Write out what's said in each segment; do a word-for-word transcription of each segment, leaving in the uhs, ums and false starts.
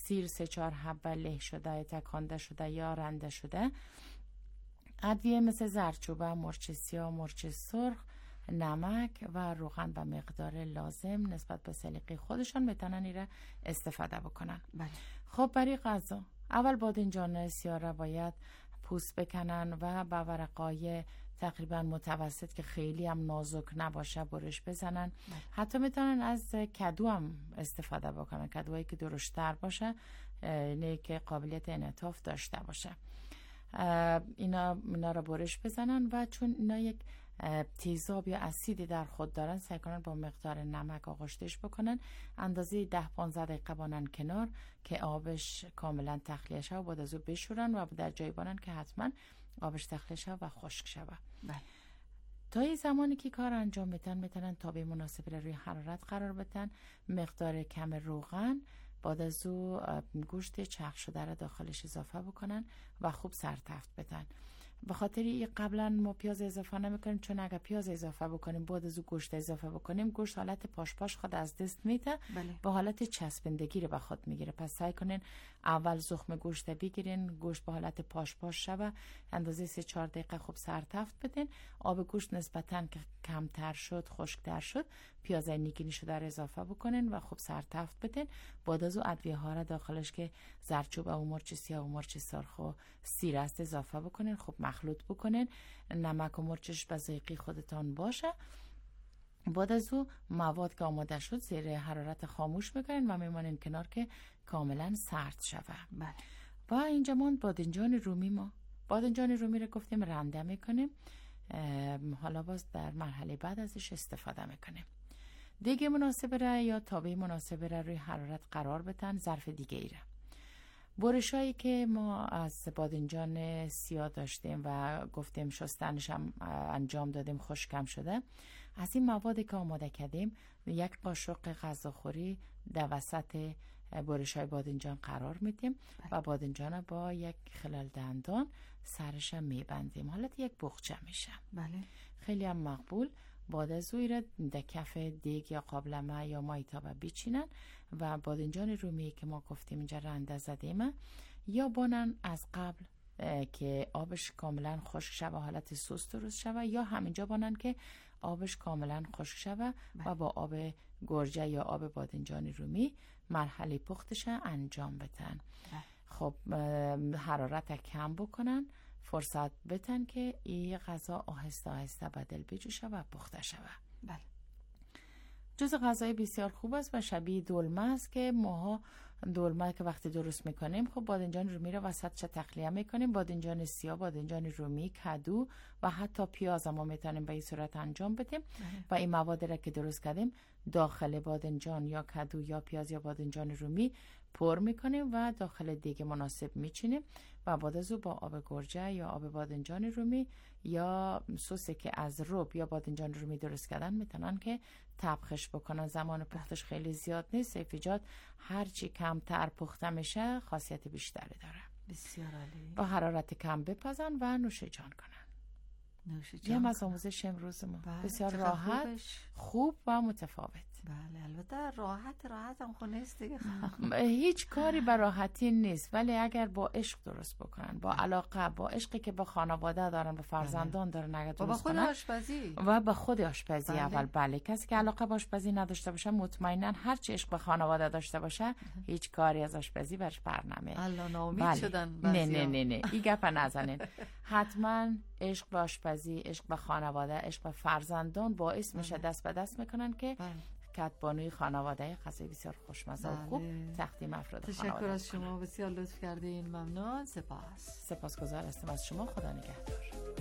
سیر سه چهار حبه له شده، تکانده شده یا رنده شده. ادویه مثل زردچوبه، مرچ سیاه، مرچ سرخ، نمک و روغن به مقدار لازم نسبت به سلیقه خودشان میتونن ایره استفاده بکنن. بله. خب برای غذا اول بادنجان سیاه را باید پوست بکنن و با ورقای تقریبا متوسط که خیلی هم نازک نباشه برش بزنن. بله. حتی میتونن از کدو هم استفاده بکنن، کدوهایی که درشتر باشه، نه که قابلیت انعطاف داشته باشه. اینا اینا را برش بزنن و چون اینا یک تیزاب یا اسیدی در خود دارن سعی کنن با مقدار نمک آغشتش بکنن، اندازه ده پانزده دقیقه بانن کنار که آبش کاملا تخلیه شه و بعد از او بشورن و در جایی بانن که حتما آبش تخلیه شه و خشک شه. بله. تا این زمانی که کار انجام میتن میتونن تابع مناسب روی حرارت قرار بدن، مقدار کم روغن، بعد از او گوشت چرخ شده را داخلش اضافه بکنن و خوب سرتفت بدن. به خاطر این قبلا ما پیاز اضافه نمیکنیم، چون اگر پیاز اضافه بکنیم بعد از او گوشت اضافه بکنیم گوشت حالت پاش پاش خود از دست میده. بله. به حالت چسبندگی رو به خود میگیره. پس سعی کنین اول زخم گوشت بگیرین، گوشت به حالت پاش پاش شوه، اندازه سه چهار دقیقه خوب سرتفت بدین. آب گوشت نسبتاً که کمتر شد، خشکتر شد، پیاز نیگینی شده رو اضافه بکنین و خوب سرتفت بدین. بعد از او ادویه ها را داخلش که زردچوبه و مرچ سیاه و مرچ سرخ و سیر است اضافه بکنین، خوب مخلوط بکنین. نمک و مرچش به ذائقه خودتان باشه. بعد از او مواد که آماده شد زیر حرارت خاموش میکنین و میمانین کنار که کاملا سرد شوه. بله. و اینجا ماند بادنجان رومی. ما بادنجان رومی رو گفتیم رنده میکنیم، حالا باز در مرحله بعد ازش استفاده میکنیم. دیگه مناسب را یا تابع مناسب را روی حرارت قرار بدن، ظرف دیگه ای را. برشایی که ما از بادنجان سیاه داشتیم و گفتیم شستنش هم انجام دادیم، خشکم شده، از این موادی که آماده کردیم یک قاشق غذاخوری در وسط برشای بادنجان قرار میدیم و بادنجان با یک خلال دندان سرش هم میبندیم، حالت یک بخچه میشه. بله. خیلی هم مقبول. بعد از او را در کف دیگ یا قابلمه یا مایتابه بچینن و بادنجان رومی که ما گفتیم اینجا رنده زدیم یا بانن از قبل که آبش کاملا خشک شوه، حالت سس درست شوه، یا همینجا بانن که آبش کاملا خشک شوه و با آب گرجه یا آب بادنجان رومی مرحله پختش انجام بدن. خب حرارت کم بکنن، فرصت بتن که این غذا آهسته آهسته بدل بجوشه و پخته شوه. بله. جز غذای بسیار خوب است و شبیه دلمه است که ماها دلمه که وقتی درست میکنیم خب بادنجان رومی رو وسطش تخلیه میکنیم، بادنجان سیاه، بادنجان رومی، کدو و حتی پیاز ما میتونیم به این صورت انجام بدیم و این مواد را که درست کردیم داخل بادنجان یا کدو یا پیاز یا بادنجان رومی پر میکنیم و داخل دیگه مناسب میچینیم و بعد از او با آب گرجه یا آب بادنجان رومی یا سوسی که از رب یا بادنجان رومی درست کردن میتونن که طبخش بکنن. زمان پختش خیلی زیاد نیست، سیفیجات هرچی کمتر پخته میشه خاصیت بیشتری داره. بسیار عالی. با حرارت کم بپزن و نوش جان کنن. نوش جان. یه از آموزش امروز ما بله. بسیار راحت، خوبش. خوب و متفاوت. بله البته راحت راحت هم خونه است دیگه. هیچ کاری به راحتی نیست، ولی اگر با عشق درست بکنن، با علاقه، با عشقی که با خانواده دارن، با فرزندان دارن، اگر درست و با خود کنن آشپزی و با خود آشپزی. بله. اول بله، کسی که علاقه به آشپزی نداشته باشه مطمئنا هر چی عشق به خانواده داشته باشه هیچ کاری از آشپزی برش بر نمیاد. الله ناامید بله. شدن نه نه نه نه این گپ نزنین. حتما عشق به آشپزی، عشق به خانواده، عشق به فرزندان باعث میشه دست به دست میکنن که کدبانوی خانواده غذای بسیار خوشمزه و خوب تقدیم افراد خانواده. تشکر از شما، بسیار لطف کردین. ممنون. سپاس. سپاسگزار هستم از شما. خدا نگهدار.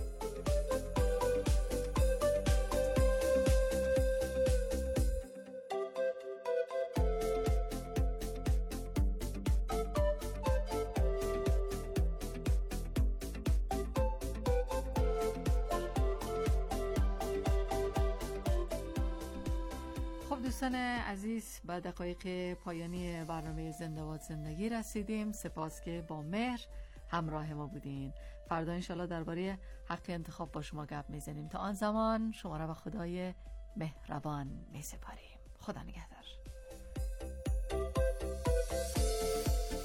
دوستان عزیز، به دقایق پایانی برنامه زنده باد زندگی رسیدیم. سپاس که با مهر همراه ما بودین. فردا انشالله درباره حق انتخاب با شما گپ میزنیم. تا آن زمان شما را به خدای مهربان میسپاریم. خدا نگهدار.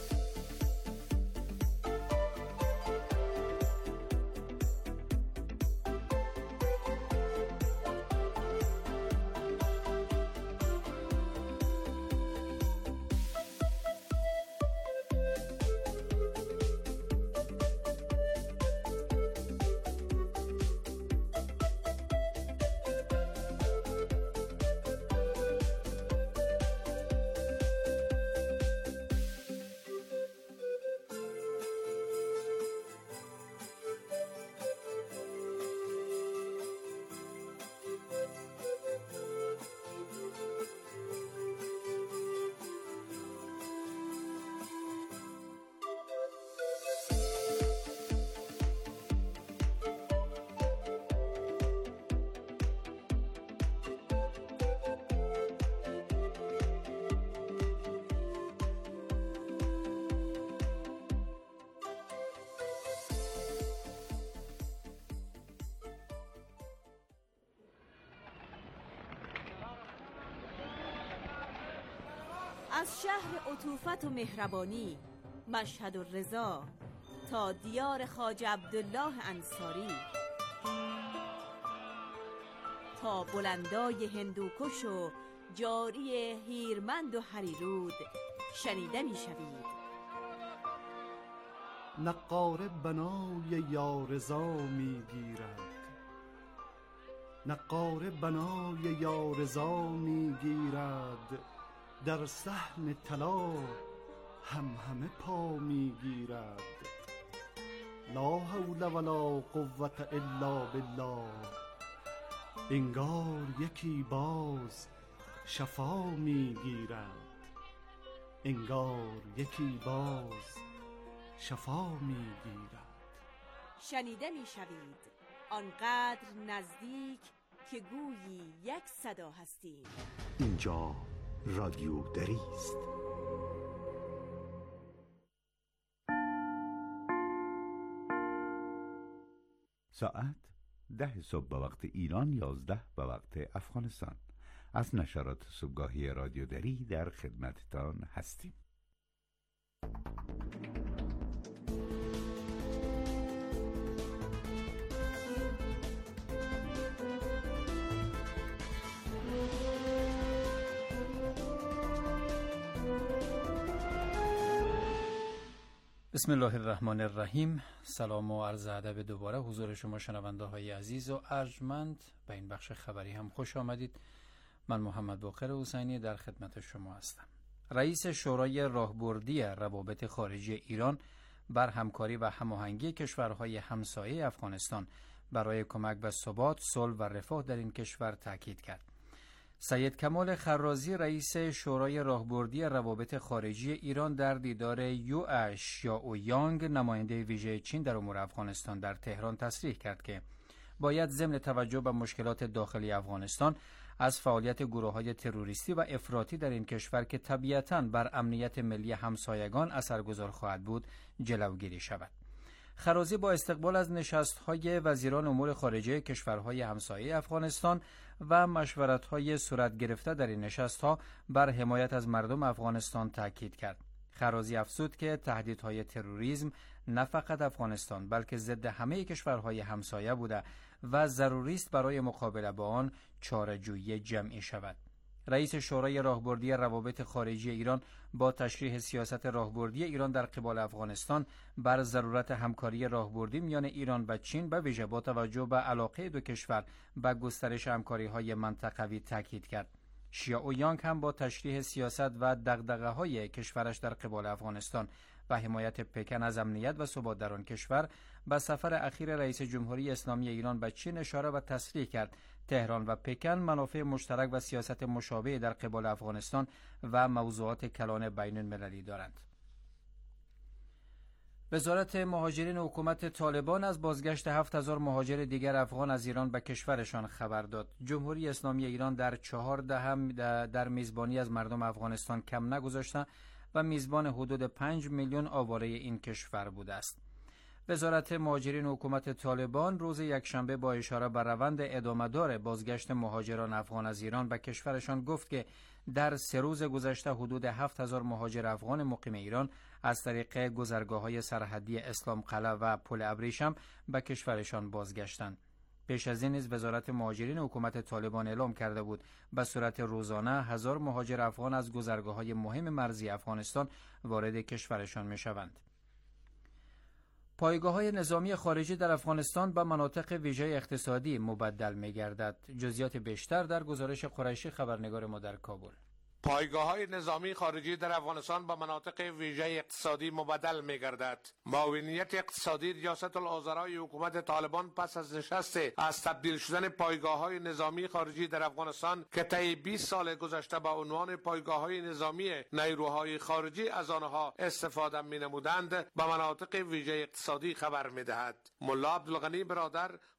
از شهر عطوفت و مهربانی مشهد و رضا تا دیار خواجه عبدالله انصاری، تا بلندای هندوکش و جاری هیرمند و هریرود شنیده می شوید. نقاره بنای یارضا می گیرد، نقاره بنای یارضا می گیرد، در صحن طلا هم همه پا می گیرد. لا حول ولا قوة الا بالله، انگار یکی باز شفا می گیرد، انگار یکی باز شفا می گیرد. شنیده می شوید آنقدر نزدیک که گویی یک صدا هستید. اینجا رادیو دری است. ساعت ده صبح به وقت ایران، یازده به وقت افغانستان. از نشرات صبحگاهی رادیو دری در خدمتتان هستیم. بسم الله الرحمن الرحیم. سلام و عرض ادب دوباره حضور شما شنونده های عزیز و ارجمند. به این بخش خبری هم خوش آمدید. من محمد باقر حسینی در خدمت شما هستم. رئیس شورای راهبردی روابط خارجی ایران بر همکاری و هماهنگی کشورهای همسایه افغانستان برای کمک به ثبات، صلح و رفاه در این کشور تاکید کرد. سید کمال خرازی رئیس شورای راهبردی روابط خارجی ایران در دیدار یو شیائو یانگ نماینده ویژه چین در امور افغانستان در تهران تصریح کرد که باید ضمن توجه به مشکلات داخلی افغانستان از فعالیت گروه‌های تروریستی و افراطی در این کشور که طبیعتاً بر امنیت ملی همسایگان اثرگذار خواهد بود جلوگیری شود. خرازی با استقبال از نشست‌های وزیران امور خارجه کشورهای همسایه افغانستان و مشورت‌های صورت گرفته در این نشست‌ها بر حمایت از مردم افغانستان تاکید کرد. خرازی افزود که تهدیدهای تروریسم نه فقط افغانستان بلکه ضد همه کشورهای همسایه بوده و ضروری است برای مقابله با آن چاره‌جویی جمعی شود. رئیس شورای راهبردی روابط خارجی ایران با تشریح سیاست راهبردی ایران در قبال افغانستان بر ضرورت همکاری راهبردی میان ایران و چین به ویژه با توجه به علاقه دو کشور به گسترش همکاری‌های منطقوی تاکید کرد. شیائو یانگ هم با تشریح سیاست و دغدغه‌های کشورش در قبال افغانستان و حمایت پکن از امنیت و ثبات در آن کشور به سفر اخیر رئیس جمهوری اسلامی ایران به چین اشاره و تصریح کرد. تهران و پکن منافع مشترک و سیاست مشابه در قبال افغانستان و موضوعات کلان بین المللی دارند. وزارت مهاجرین حکومت طالبان از بازگشت هفت هزار مهاجر دیگر افغان از ایران به کشورشان خبر داد. جمهوری اسلامی ایران در چهار دهم در میزبانی از مردم افغانستان کم نگذاشته و میزبان حدود پنج میلیون آواره این کشور بوده است. وزارت مهاجرین حکومت طالبان روز یکشنبه با اشاره به روند ادامه‌دار بازگشت مهاجران افغان از ایران به کشورشان گفت که در سه روز گذشته حدود هفت هزار مهاجر افغان مقیم ایران از طریق گذرگاه‌های سرحدی اسلام قلعه و پل ابریشم به کشورشان بازگشتند. پیش از این نیز وزارت مهاجرین حکومت طالبان اعلام کرده بود به صورت روزانه هزار مهاجر افغان از گذرگاه‌های مهم مرزی افغانستان وارد کشورشان می‌شوند. پایگاه‌های نظامی خارجی در افغانستان به مناطق ویژه اقتصادی مبدل می‌گردد. جزئیات بیشتر در گزارش قریشی خبرنگار ما در کابل. پایگاه‌های نظامی خارجی در افغانستان به مناطق ویژه اقتصادی مبدل می‌گردد. معاونیت اقتصادی ریاست الوزرای حکومت طالبان پس از نشست از تبدیل شدن پایگاه‌های نظامی خارجی در افغانستان که طی بیست سال گذشته با عنوان پایگاه‌های نظامی نیروهای خارجی از آنها استفاده می‌نمودند به مناطق ویژه اقتصادی خبر می‌دهد. ملا عبدالغنی برادر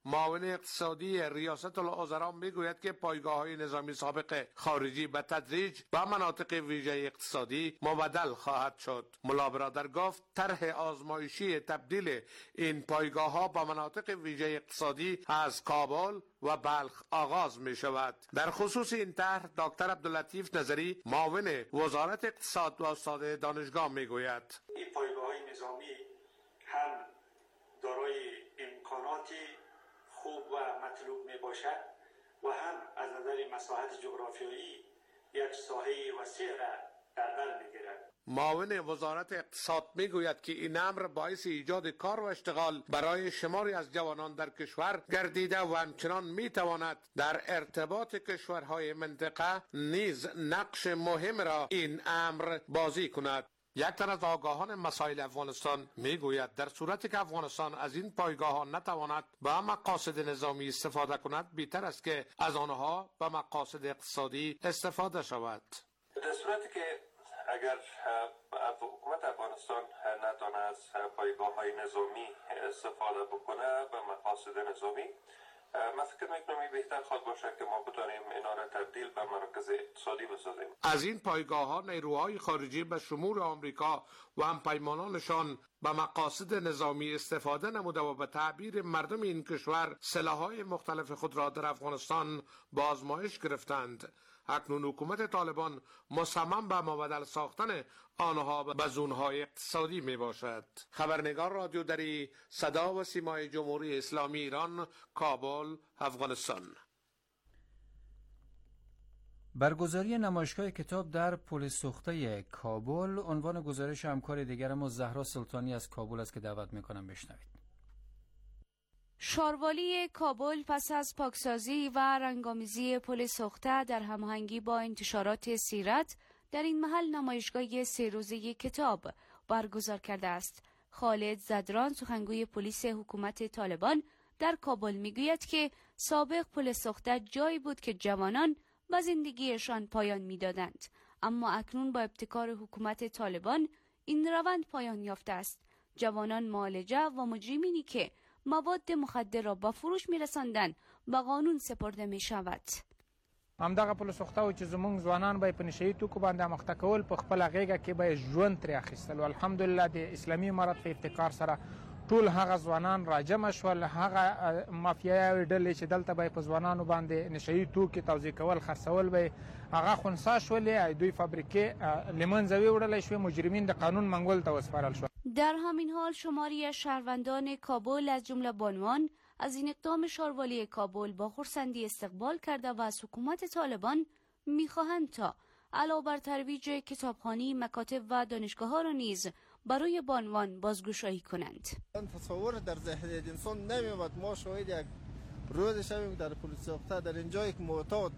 معاون اقتصادی ریاست الوزراء میگوید که پایگاه‌های نظامی سابق خارجی به تدریج به مناطق ویژه اقتصادی مبدل خواهد شد. ملا برادر گفت طرح آزمایشی تبدیل این پایگاه‌ها به مناطق ویژه اقتصادی از کابل و بلخ آغاز می شود. در خصوص این طرح دکتر عبداللطیف نظری معاون وزارت اقتصاد و استاد دانشگاه می گوید این پایگاه‌های نظامی هم دارای امکاناتی خوب و مطلوب می باشد و هم از نظر مساحت جغرافیایی یک ساحه وسیع را در بر می گیرد. معاون وزارت اقتصاد میگوید که این امر باعث ایجاد کار و اشتغال برای شماری از جوانان در کشور گردیده و همچنان میتواند در ارتباط کشورهای منطقه نیز نقش مهم را این امر بازی کند. یک تن از آگاهان مسائل افغانستان میگوید در صورتی که افغانستان از این پایگاه ها نتواند به مقاصد نظامی استفاده کند، بهتر است که از آنها به مقاصد اقتصادی استفاده شود. در صورتی که اگر حکومت افغانستان نتواند از پایگاه های نظامی استفاده بکنه به مقاصد نظامی، من فکر میکنم بهتر خواهد باشد که ما بتوانیم اینا را تبدیل به مراکز اقتصادی بسازیم. از این پایگاه ها نیروهای خارجی به شمول آمریکا و همپیمانانشان به مقاصد نظامی استفاده نموده و به تعبیر مردم این کشور سلاح‌های مختلف خود را در افغانستان به آزمایش گرفتند. اکنون حکومت طالبان مصمم به مبدل ساختن آنها به زونهای اقتصادی می باشد. خبرنگار رادیو دری، صدا و سیمای جمهوری اسلامی ایران، کابل، افغانستان. برگزاری نمایشگاه کتاب در پل سوخته کابل عنوان گزارش همکار دیگر ما زهرا سلطانی از کابل است که دعوت میکنم بشنوید. شاروالی کابل پس از پاکسازی و رنگامیزی پل سوخته در هماهنگی با انتشارات سیرت در این محل نمایشگاه سه روزه کتاب برگزار کرده است. خالد زدران سخنگوی پلیس حکومت طالبان در کابل میگوید که سابق پل سوخته جایی بود که جوانان و زندگیشان پایان میدادند، اما اکنون با ابتکار حکومت طالبان این روند پایان یافته است. جوانان معالجه و مجرمینی که مواد مخدر را با فروش میرساندن به قانون سپرده می شود. همدغه پل سوخته و چې زمونږ ځوانان به په نشهیي توکو باندې مخته کول په خپله غېږه کې به ژوند ترې اخیستل. الحمدلله د اسلامي امارت په ابتکار سره ټول هغه ځوانان راجمع شول. هغه مافیایي ډلې چې دلته به په ځوانانو باندې نشهیي توکي توزیع کول خرڅول به هغه خنثی شولې. دوی فابریکې له منځه ویوړلی شوې. مجرمین د قانون منګول ته وسپارل شول. در همین حال شماری از شهروندان کابل از جمله بانوان از این اقدام شاروالی کابل با خرسندی استقبال کرده و از حکومت طالبان می‌خواهند تا علاوه بر ترویج کتابخوانی، مکاتب و دانشگاه‌ها را نیز برای بانوان بازگشایی کنند. تصور در ذهن انسان نمی‌آمد ما شاهد یک روز شویم در پل سوخته در اینجایی که معتاد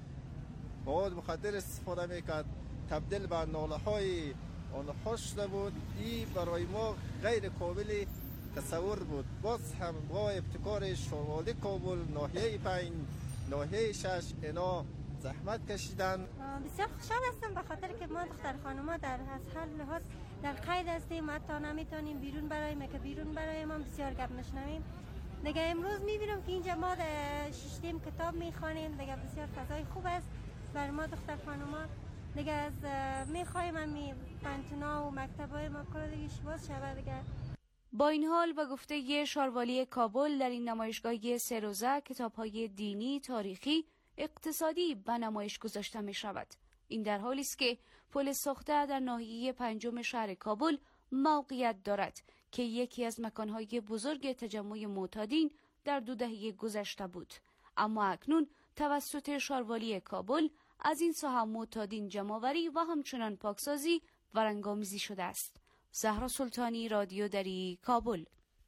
مواد مخدر استفاده می‌کرد تبدیل به ناله‌های آنها شده بود. این برای ما غیر قابل تصور بود. باز هم با ابتکار شاروالی کابل ناحیه پنج ناحیه شش اینا زحمت کشیدن. بسیار خوشحال هستم به خاطر که ما دختر خانوما در از هر لحاظ در قید هستیم، حتی نمیتونیم بیرون برایم که بیرون برایم هم بسیار گپ میشنویم. دیگه امروز میبینم که اینجا ما ششتیم کتاب میخوانیم، دیگه بسیار فضای خوب است بر ما دختر خانوما. دیگه از میخوایم همی پنتونا و مکتبای ما کلا دیگه شباز شود دیگه. با این حال به گفته شاروالی کابل در این نمایشگاه سه روزه کتاب‌های دینی، تاریخی، اقتصادی به نمایش گذاشته می شود. این در حالی است که پل سوخته در ناحیه پنجم شهر کابل موقعیت دارد که یکی از مکان‌های بزرگ تجمع معتادین در دو دهه گذشته بود، اما اکنون توسط شاروالی کابل از این ساحه معتادین جمع‌آوری و همچنان پاکسازی و رنگامیزی شده است. زهرا سلطانی، رادیو دری، کابل.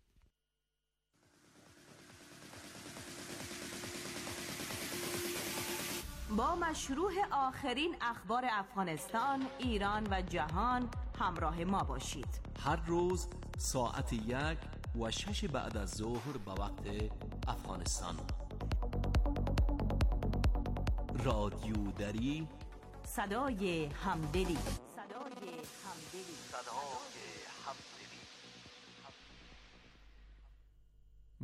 با مشروع آخرین اخبار افغانستان، ایران و جهان همراه ما باشید. هر روز ساعت یک و شش بعد از ظهر به وقت افغانستان. رادیو دری، صدای همدلی.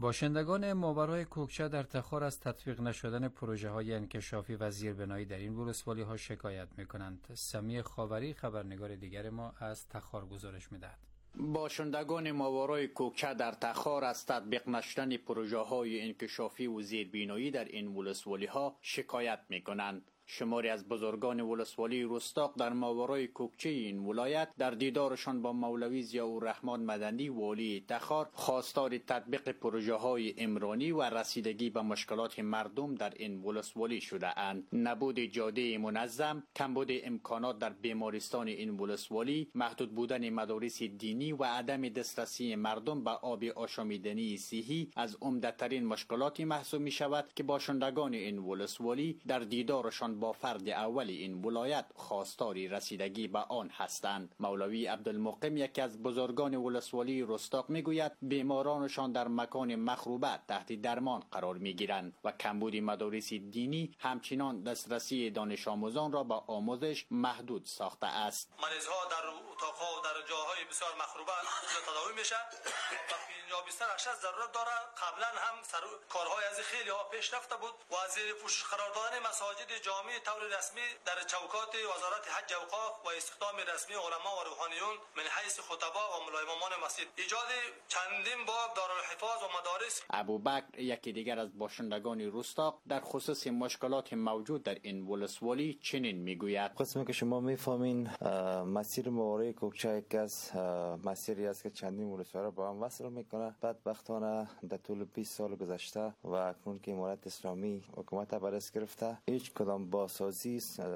باشندگان ماورای کوکچه در تخار از تطبیق نشدن پروژه های انکشافی و زیربنایی در این ولسوالی ها شکایت می کنند. سمی خاوری خبرنگار دیگر ما از تخار گزارش می دهد. باشندگان ماورای کوکچه در تخار از تطبیق نشدن پروژه های انکشافی و زیربنایی در این ولسوالی ها شکایت می کنند. شماری از بزرگان ولسوالی رستاق در ماورای کوکچه این ولایت در دیدارشان با مولوی ضیاءالرحمن مدنی والی تخار خواستار تطبیق پروژه های عمرانی و رسیدگی به مشکلات مردم در این ولسوالی شده اند. نبود جاده منظم، کمبود امکانات در بیمارستان این ولسوالی، محدود بودن مدارس دینی و عدم دسترسی مردم به آب آشامیدنی صحی از عمده‌ترین مشکلاتی محسوب می شود که باشندگان این ولسوالی در دیدارشان با فرد اول این ولایت خواستاری رسیدگی به آن هستند. مولوی عبدالمقیم یکی از بزرگان ولسوالی رستاق میگوید بیمارانشان در مکان مخروبه تحت درمان قرار میگیرند و کمبود مدارس دینی همچنان دسترسی دانش آموزان را به آموزش محدود ساخته است. مریض ها در اتاق‌ها و در جاهای بسیار مخروبه تداوی میشه و یا بیشتر اشخاص ضرورت داره. قبلا هم سر کارهای از خیلی ها پیش رفته بود و از زیر پوشش قرار دادن مساجد جامع طور رسمی در چوکات وزارت حج و اوقاف و استخدام رسمی علما و روحانیون من حیث خطبا و ملایمامان مسجد، ایجاد چندین باب دارالحفاظ و مدارس. ابوبکر یکی دیگر از باشندگان رستاق در خصوص مشکلات موجود در این ولسوالی چنین میگوید: قسمی که شما میفهمین مسیر ماورای کوکچه یک از مسیری است که چندین ولسوالی با هم وصل میکنه. بدبختانه در طول بیست سال گذشته و اکنون که امارت اسلامی حکومت بر دست گرفته هیچ کدام بازسازی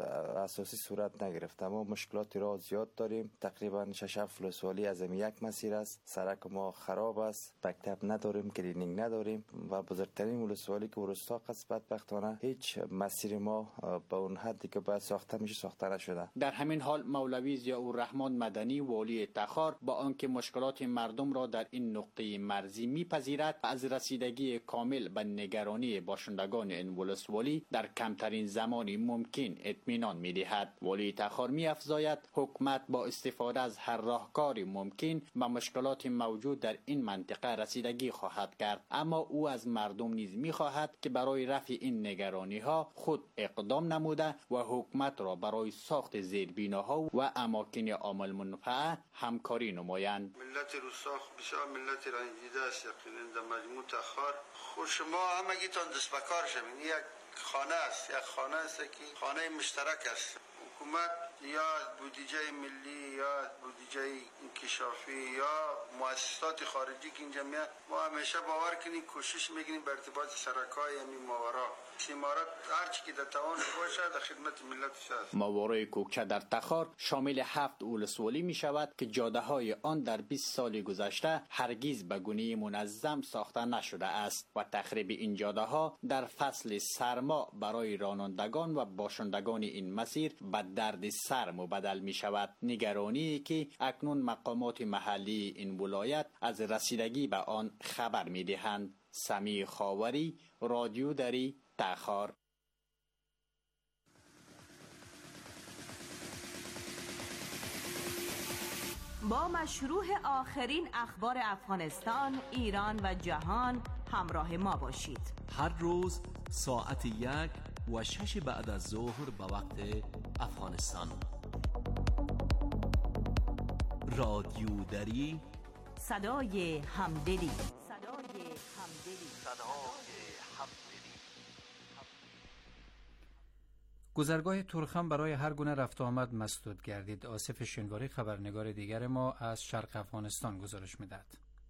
اساسی صورت نگرفته. ما مشکلاتی را زیاد داریم. تقریبا شش هفت ولسوالی از یک مسیر است. سرک ما خراب است. مکتب نداریم، کلینیک نداریم و بزرگترین ولسوالی که رستاق است بدبختانه هیچ مسیر ما به اون حدی که باید ساخته میشه ساخته نشده. در همین حال مولوی ضیاءالرحمن مدنی والی تخار با آنکه مشکلات مردم را در این نقطه مرزی میپذیرد از رسیدگی کامل به نگرانی باشندگان این ولسوالی در کمترین زمانی ممکن اطمینان می‌دهد. والی تخار می‌افزاید حکومت با استفاده از هر راهکاری ممکن به مشکلات موجود در این منطقه رسیدگی خواهد کرد، اما او از مردم نیز می‌خواهد که برای رفع این نگرانی‌ها خود اقدام نموده و حکومت را برای ساخت زیربناها و اماکن عامل منفعه همکاری نمایند. ملت رستاق بسیار ملت رنجیده است یقینا در مجموع تخار. خود شما همگیتان دست به کار شوید. یک خانه است، یک خانه است که خانه مشترک است. حکومت یا از بودجه ملی یا از بودجه انکشافی یا مؤسسات خارجی که اینجا میاد، ما همیشه باور کنیم کوشش میکنیم به ارتباط سرکای همین ماورا امارات هر چی که در توان باشه در خدمت ملت است. ماورای کوکچه در تخار شامل هفت ولسوالی می شود که جاده های آن در بیست سال گذشته هرگز به گونه منظم ساخته نشده است و تخریب این جاده ها در فصل سرما برای رانندگان و باشندگان این مسیر به درد سر مبدل می شود. نگرانی که اکنون مقامات محلی این ولایت از رسیدگی به آن خبر می دهند. سمی خاوری، رادیو دری، تخار. با مشروع آخرین اخبار افغانستان، ایران و جهان همراه ما باشید. هر روز ساعت یک و شش بعد از ظهر به وقت افغانستان. رادیو دری، صدای همدلی. صدای همدلی. گذرگاه ترخم برای هر گونه رفت و آمد مسدود گردید. آصف شنواری خبرنگار دیگر ما از شرق افغانستان گزارش می‌دهد.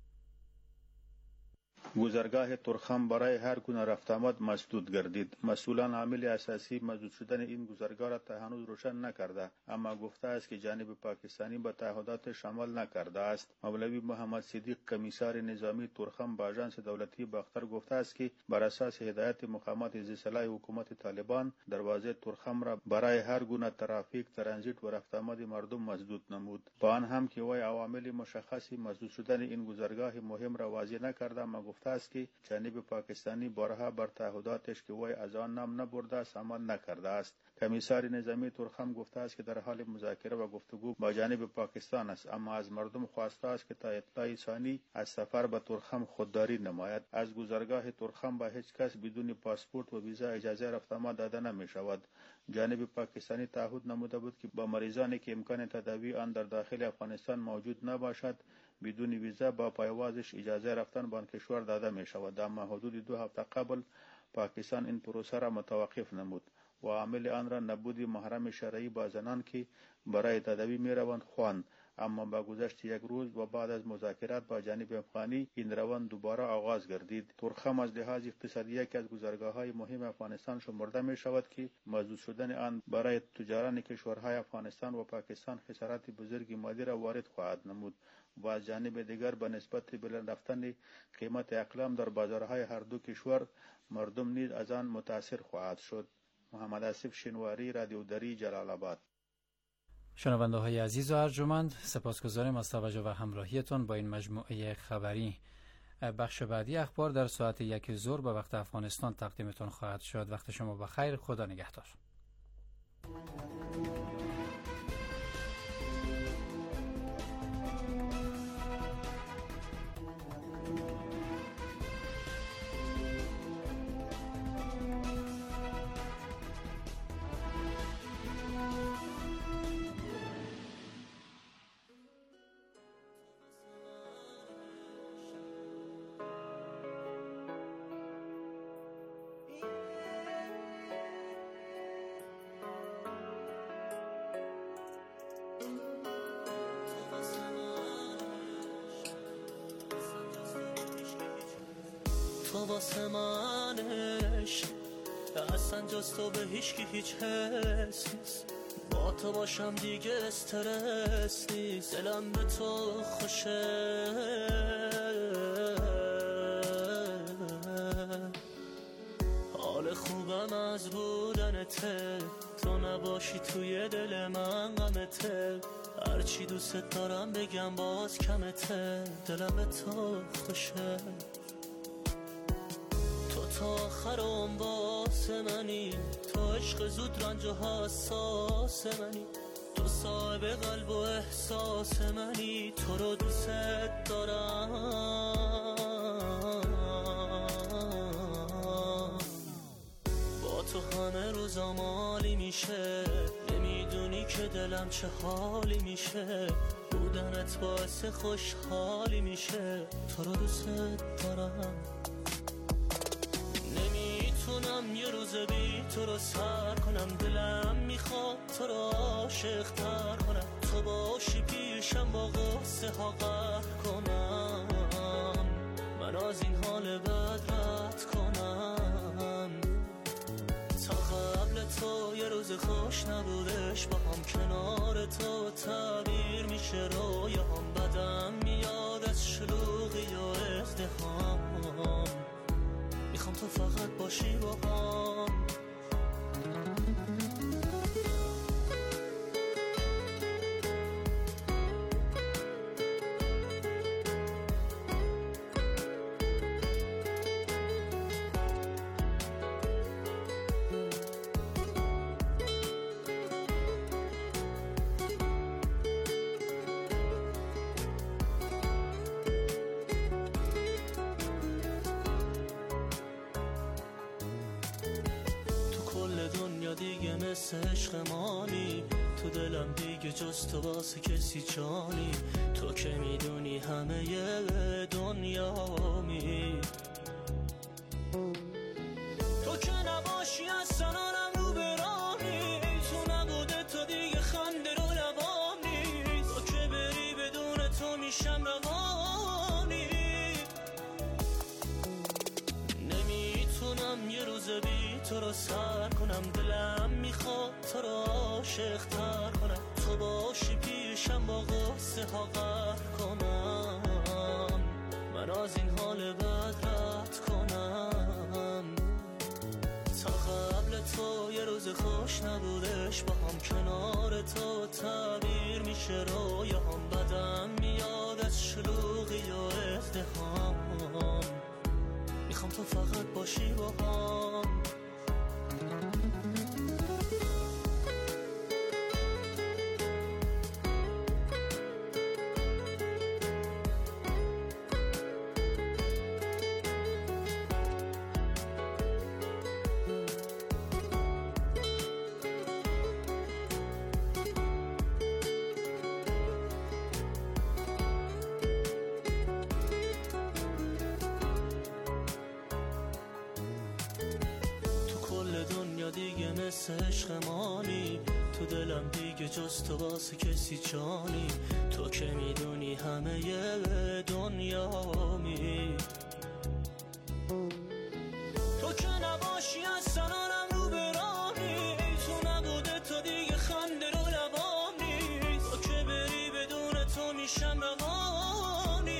گذرگاه ترخم برای هر گونه رفت آمد مسدود گردید. مسئولان عامل اساسی مسدود شدن این گذرگاه را تا هنوز روشن نکرده، اما گفته است که جانب پاکستانی به تعهدات شامل نکرده است. مولوی محمد صدیق کمیسار نظامی ترخم با آژانس دولتی باختر گفته است که بر اساس هدایت مقامات ذی صلاح حکومت طالبان دروازه ترخم را برای هر گونه ترافیک، ترانزیت و رفت آمد مردم مسدود نمود. با آن هم که وی عوامل مشخصی مسدود شدن این گذرگاه مهم را واضح نکرده، اما گفته است که جانب پاکستانی بارها بر تعهداتش که وی از آن نام نبرده است عمل نکرده است. کمیسر نظامی ترخم گفته است که در حال مذاکره و گفتگو با جانب پاکستان است، اما از مردم خواسته است که تا اطلاع ثانی از سفر به ترخم خودداری نماید. از گذرگاه ترخم به هیچ کس بدون پاسپورت و ویزا اجازه رفت آمد داده نمی شود. جانب پاکستانی تعهد نموده بود که با مریضانی که امکان تداوی آن در داخل افغانستان موجود نباشد بدون ویزا با پایوازش اجازه رفتن به آن کشور داده می شود، اما حدود دو هفته قبل پاکستان این پروسه را متوقف نمود و عامل آن را نبود محرم شرعی با زنان که برای تداوی می روند خواند. اما با گذشت یک روز و بعد از مذاکرات با جانب افغانی این روند دوباره آغاز گردید. ترخم از لحاظ اقتصادی یکی از گذرگاه‌های مهم افغانستان شمرده می شود که مسدود شدن آن برای تجاران کشورهای افغانستان و پاکستان خسارات بزرگی مالی را وارد خواهد نمود و از جانب دیگر به نسبت بلند رفتن قیمت اقلام در بازارهای هر دو کشور مردم نیز از آن متاثر خواهد شد. محمد آصف شنواری، رادیو دری، جلال آباد. شنونده های عزیز و ارجمند، سپاسگزاریم از توجه و همراهیتان با این مجموعه خبری. بخش بعدی اخبار در ساعت یک ظهر به وقت افغانستان تقدیمتان خواهد شد. وقت شما بخیر، خدا نگهدار. تو واسه منش اصلا جز تو به هیچکی هیچ حس نیست، با تو باشم دیگه استرس نیست، دلم به تو خوشه، حال خوبم از بودنته، تو نباشی توی دل من غمته، هرچی دوست دارم بگم باز کمته، دلم به تو خوشه، تو آخر اون واسه منی، تو عشق زود رنج و حساس منی، تو صاحب قلب و احساس منی، تو رو دوست دارم، با تو همه روزام عالی میشه، نمیدونی که دلم چه حالی میشه، بودنت باعث خوشحالی میشه، تو رو دوست دارم، نمیتونم یه روز بی تو رو سر کنم، دلم میخواد تو رو عاشق تر کنم، تو باشی پیشم با غصه ها قهر کنم، من از این حال بد رد کنم، تا قبل تو یه روز خوش نبودش، با هم کنار تو تعبیر میشه رویام، بدم میاد از شلوغی و ازدحام، میخوام تو فقط باشی با هم. عشق مانی تو دلم دیگه جز تو واسه کسی جانی، تو که میدونی همه دنیامی، تو که نباشی از سنانم رو برانی، تو نبوده تو دیگه خنده رو لبام نیست، تو که بری بدون تو میشم روانی، نمیتونم یه روز بی تو رو سر کنم، دلم میخواد تو رو عاشق تر کنم، تو باشی پیشم با غصه ها قهر کنم، من از این حال بد رد کنم، تا قبل تو یه روز خوش نبودش، با هم کنار تو تعبیر میشه رویام، بدم میاد از شلوغی و ازدحام، واسه عشق مانی، تو دلم دیگه جز تو واسه کسی جانی، تو که میدونی همه دنیامی، تو که نباشی از سنانم رو برانی، تو نبوده تو دیگه خنده رو لبانی، تو که بری بدون تو میشم روانی،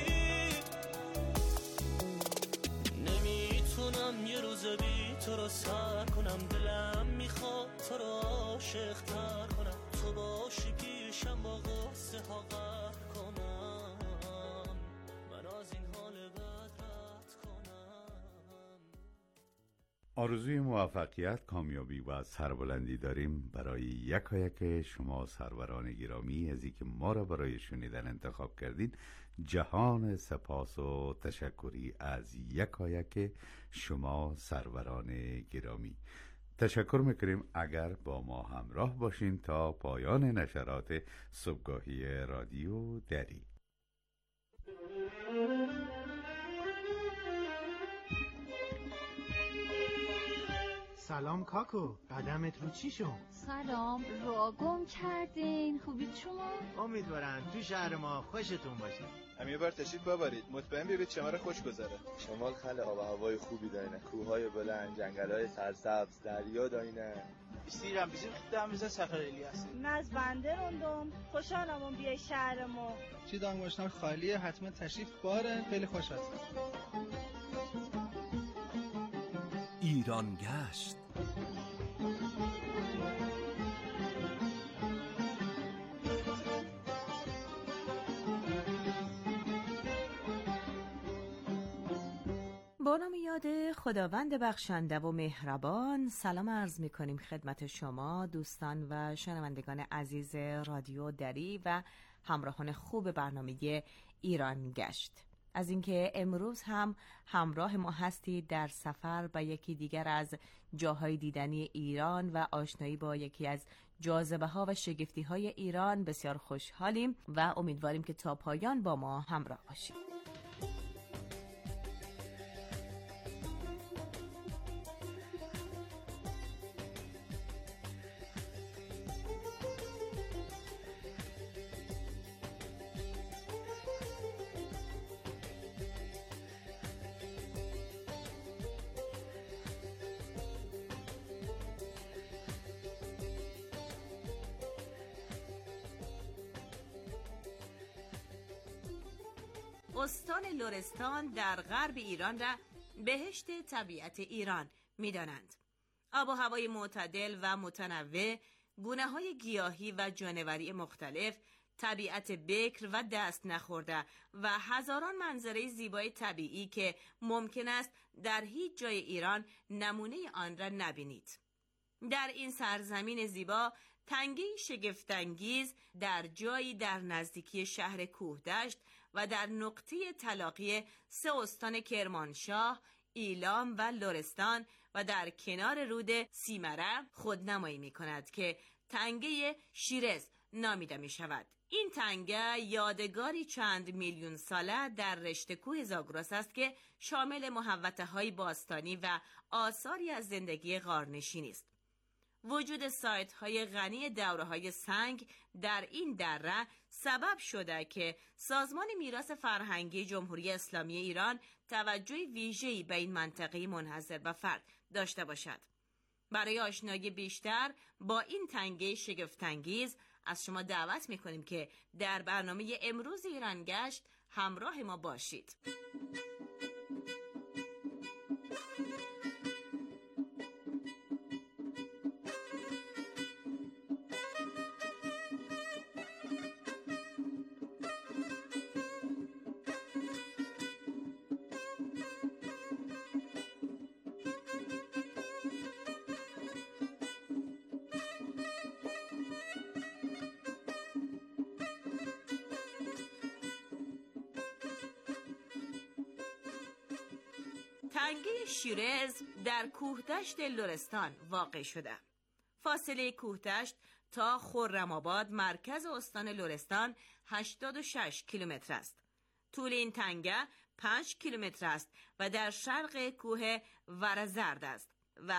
نمیتونم یه روز بی تو رو سر کنم، دلم میخواد تو رو عاشق تر کنم، تو باشی پیشم با غصه ها قهر کنم، من از این حال بد رد کنم. آرزوی موفقیت، کامیابی و سربلندی داریم برای یکایک شما سروران گرامی ازی که ما را برای شنیدن انتخاب کردین. جهان سپاس و تشکری از یکایک شما سروران گرامی. تشکر میکنیم اگر با ما همراه باشین تا پایان نشرات صبحگاهی رادیو دری. سلام کاکو، قدمت رو چی شد؟ سلام، رو گم کردین. خوبید شما؟ امیدوارم تو شهر ما خوشتون باشه. هم یه بار تشریف ببرید، مطمئن ببینید شماره خوش گذره. شمال خیلی آب و هوای خوبی داره، کوههای بلند، جنگل‌های سرسبز، دریا داینه. بیستیرم بیزیم خودم بزن سفر الیاس. ناز بنده روندم، خوشحالم اون بیای شهر ما. چی دانگوشتار خالیه، حتما تشریف باره، خیلی خوش هستم. ایران گشت. با نام یاد خداوند بخشنده و مهربان، سلام عرض می کنیم خدمت شما دوستان و شنوندگان عزیز رادیو دری و همراهان خوب برنامه ایران گشت. از اینکه امروز هم همراه ما هستید در سفر به یکی دیگر از جاهای دیدنی ایران و آشنایی با یکی از جاذبه ها و شگفتی های ایران بسیار خوشحالیم و امیدواریم که تا پایان با ما همراه باشید. استان لرستان در غرب ایران را بهشت طبیعت ایران می‌دانند. آب و هوای معتدل و متنوع، گونه‌های گیاهی و جانوری مختلف، طبیعت بکر و دست نخورده و هزاران منظره زیبای طبیعی که ممکن است در هیچ جای ایران نمونه آن را نبینید. در این سرزمین زیبا، تنگه شگفت‌انگیز در جایی در نزدیکی شهر کوهدشت و در نقطه تلاقی سه استان کرمانشاه، ایلام و لرستان و در کنار رود سیمره خودنمایی می کند که تنگه شیرز نامیده می شود. این تنگه یادگاری چند میلیون ساله در رشته کوه زاگرس است که شامل محوطه های باستانی و آثاری از زندگی غارنشینی است. وجود سایت های غنی دوره های سنگ در این دره سبب شده که سازمان میراث فرهنگی جمهوری اسلامی ایران توجه ویژه‌ای به این منطقه منحصر به فرد داشته باشد. برای آشنایی بیشتر با این تنگه شگفت‌انگیز از شما دعوت می‌کنیم که در برنامه امروز ایران گشت همراه ما باشید. تنگه شیرز در کوهدشت لرستان واقع شده. فاصله کوهدشت تا خرم‌آباد مرکز استان لرستان هشتاد و شش کیلومتر است. طول این تنگه پنج کیلومتر است و در شرق کوه ورزرد است و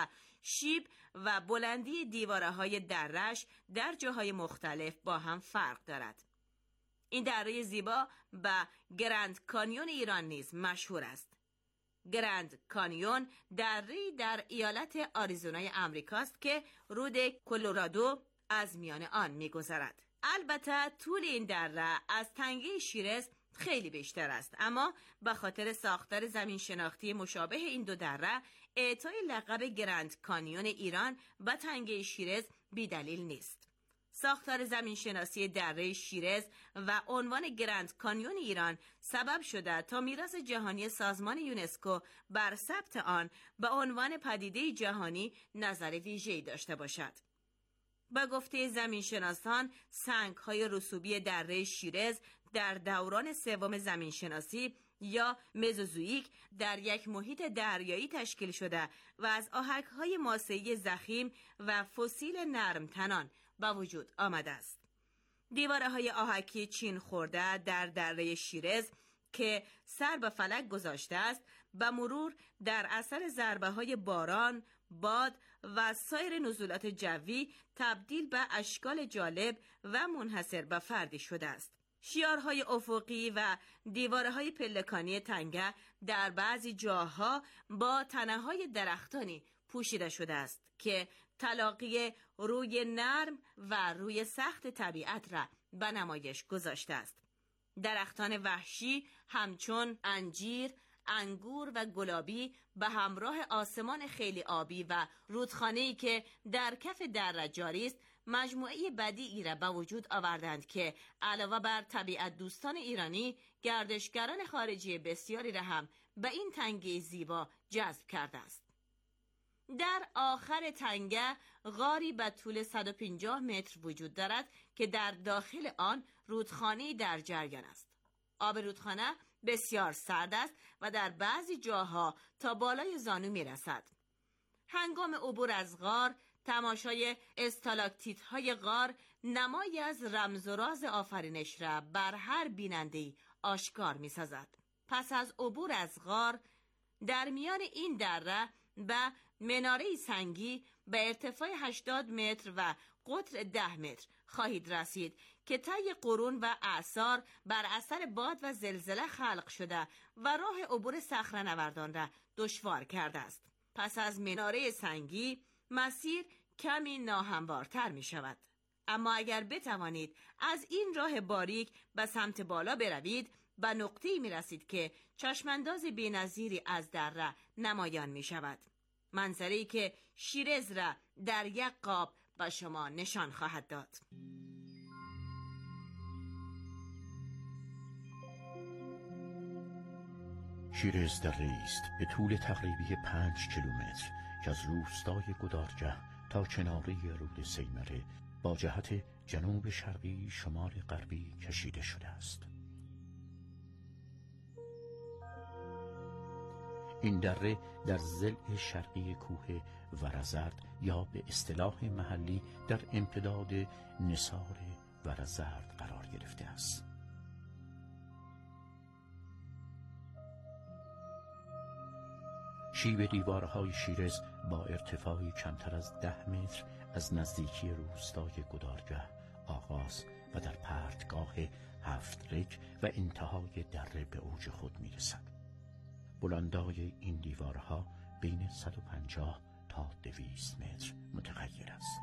شیب و بلندی دیواره های دره‌اش در جاهای مختلف با هم فرق دارد. این دره زیبا به گرند کانیون ایران نیز مشهور است. گرند کانیون دره‌ای در ایالت آریزونای امریکاست که رود کلرادو از میان آن می‌گذرد. البته طول این دره از تنگه شیرز خیلی بیشتر است، اما به خاطر ساختار زمین شناختی مشابه این دو دره اعطای لقب گرند کانیون ایران به تنگه شیرز بی‌دلیل نیست. ساختار زمین شناسی دره شیرز و عنوان گرند کانیون ایران سبب شده تا میراث جهانی سازمان یونسکو بر ثبت آن به عنوان پدیده جهانی نظر ویژه‌ای داشته باشد. با گفته زمینشناسان، سنگ‌های رسوبی دره شیرز در دوران سوم زمینشناسی یا مزوزوئیک در یک محیط دریایی تشکیل شده و از آهک‌های ماسه‌ای ضخیم و فسیل نرمتنان به وجود آمده است. دیواره‌های آهکی چین خورده در دره شیرز که سر به فلک گذاشته است، به مرور در اثر ضربه‌های باران، باد و سایر نزولات جوی تبدیل به اشکال جالب و منحصر به فردی شده است. شیارهای افقی و دیوارهای پلکانی تنگه در بعضی جاها با تنه‌های درختانی پوشیده شده است که تلاقی روی نرم و روی سخت طبیعت را به نمایش گذاشته است. درختان وحشی همچون انجیر، انگور و گلابی به همراه آسمان خیلی آبی و رودخانه‌ای که در کف دره جاری است، مجموعه بدیعی را به وجود آوردند که علاوه بر طبیعت دوستان ایرانی، گردشگران خارجی بسیاری را هم به این تنگه زیبا جذب کرده است. در آخر تنگه غاری به طول صد و پنجاه متر وجود دارد که در داخل آن رودخانه‌ای در جریان است. آب رودخانه بسیار سرد است و در بعضی جاها تا بالای زانو می رسد. هنگام عبور از غار، تماشای استالاکتیت های غار نمایی از رمز و راز آفرینش را بر هر بیننده‌ای آشکار می سازد. پس از عبور از غار، در میان این دره به مناره سنگی به ارتفاع هشتاد متر و قطر ده متر خواهید رسید که طی قرون و اعصار بر اثر باد و زلزله خلق شده و راه عبور صخره‌نوردان را دشوار کرده است. پس از مناره سنگی مسیر کمی ناهموارتر می شود. اما اگر بتوانید از این راه باریک به سمت بالا بروید، به نقطه‌ای می رسید که چشمانداز بی‌نظیری از دره نمایان می شود. منظره‌ای که شیرز را در یک قاب به شما نشان خواهد داد. شیرز دره است به طول تقریبی پنج کیلومتر که از روستای گدارجه تا کناره رود سیمره با جهت جنوب شرقی شمال غربی کشیده شده است. این دره در ضلع شرقی کوه ورزرد یا به اصطلاح محلی در امتداد نثار ورزرد قرار گرفته است. شیب دیوارهای شیرز با ارتفاعی کمتر از ده متر از نزدیکی روستای گدارجه آغاز و در پرتگاه هفت رگ و انتهای دره به اوج خود می رسد. بلندای این دیوارها بین صد و پنجاه تا دویست متر متغیر است.